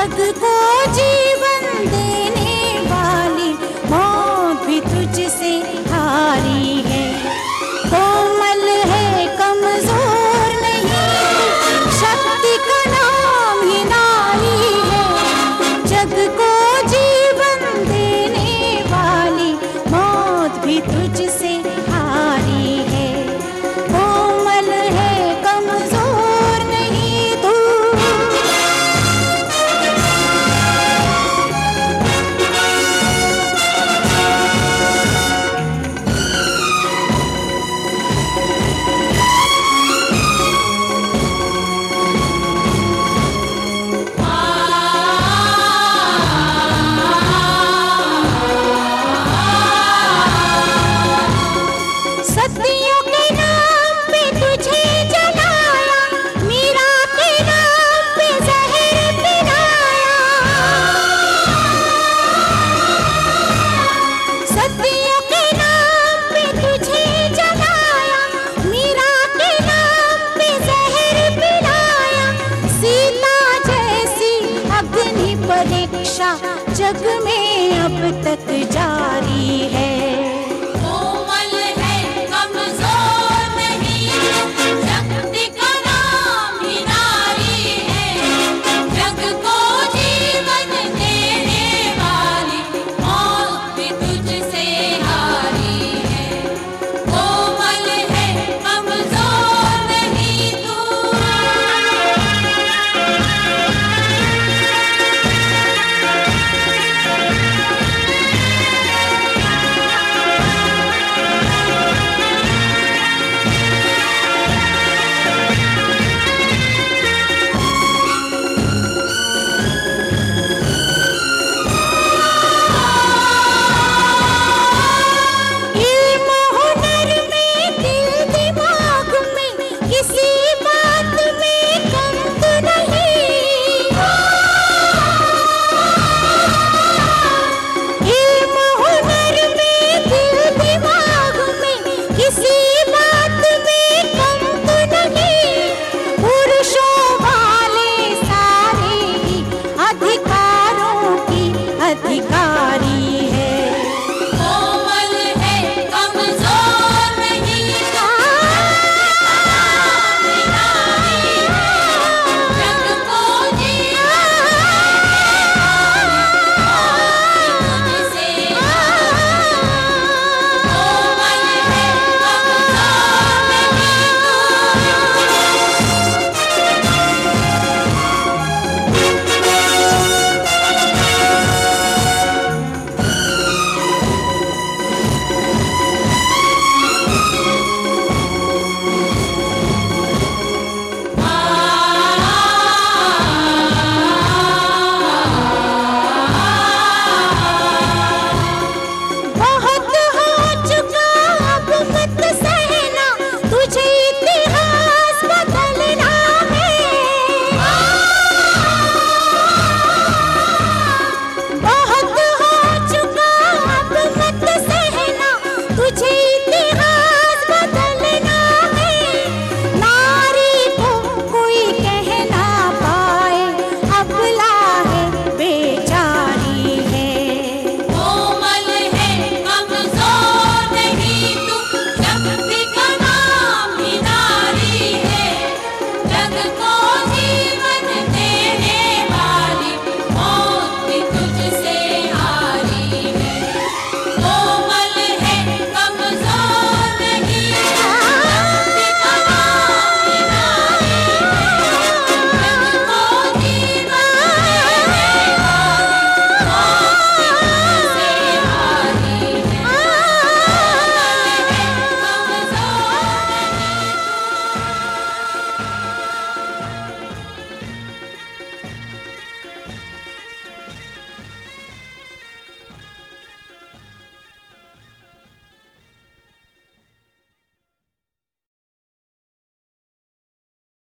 जग को जीवन देने वाली मौत भी तुझसे हारी है। कोमल है, कमजोर नहीं, शक्ति का नाम ही नारी है। जग को जीवन देने वाली मौत भी तुझसे हारी है। कोमल है, कमजोर नहीं तू। सदियों के नाम पे तुझे जलाया, मीरा के नाम पे जहर पिलाया। सदियों के नाम पे तुझे जलाया, मीरा के नाम पे जहर पिलाया। सीता जैसी अग्नि परीक्षा जग में अब तक जारी है।